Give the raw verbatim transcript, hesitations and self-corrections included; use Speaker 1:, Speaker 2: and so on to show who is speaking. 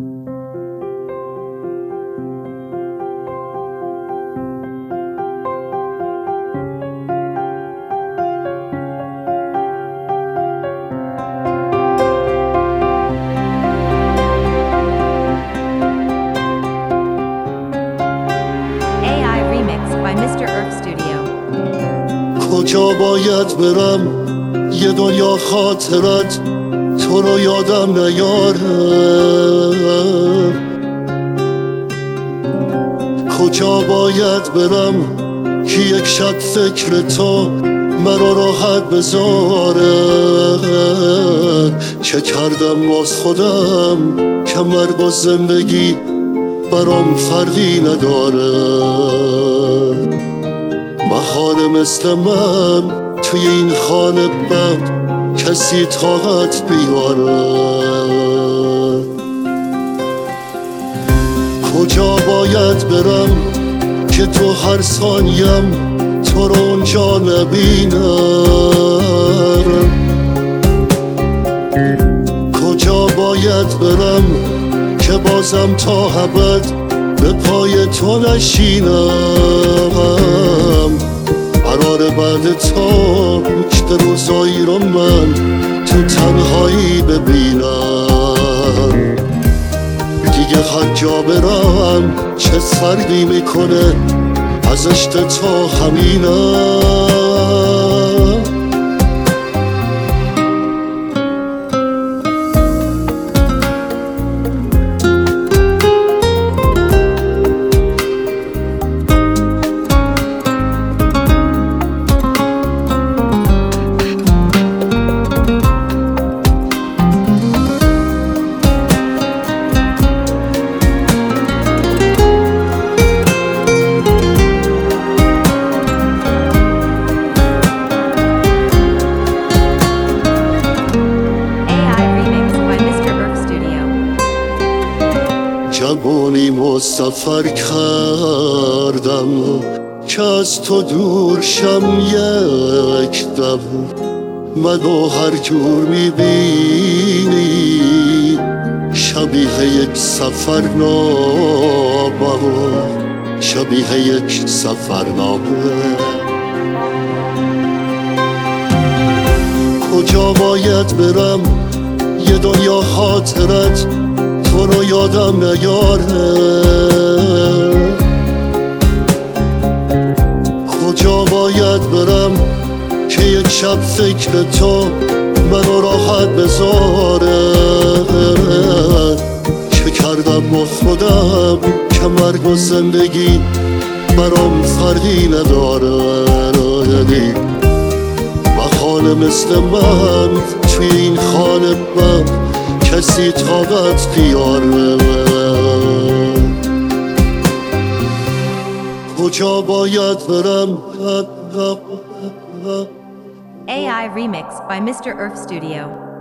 Speaker 1: کجا باید برم یه دنیا خاطرت تو رو یادم نیاره؟ کجا باید برم که یک شب فکر تو مرا راحت بذاره؟ چه کردم باز خودم که مر با زندگی برام فرقی نداره؟ بهار مثل من توی این خانه بد کسی طاقت بیاره؟ کجا باید برم که تو هر ثانیم تو رو اونجا نبینم؟ کجا باید برم که بازم تا ابد به پای تو نشینم؟ قرار بعد تو که روزایی رو من تو تنهایی ببینم. دیگه هر جا برم چه فرقی میکنه از عشق تو همینم. جوانیمو سفر کردم که از تو دور شم یک دم. منو هر جور میبینی شبیه یک سفرنامه، شبیه یک سفرنامه. کجا باید برم یه دنیا خاطرت تو رو یادم نیاره؟ کجا باید برم که یک شب فکر تو منو راحت بذاره؟ چه کردم با خودم که مرگ و زندگی برام فرقی نداره؟ بهانه مثل من توی این خانه من کسی طاقت بیاره؟ کجا باید برم؟
Speaker 2: A I remix by Mister Earth Studio.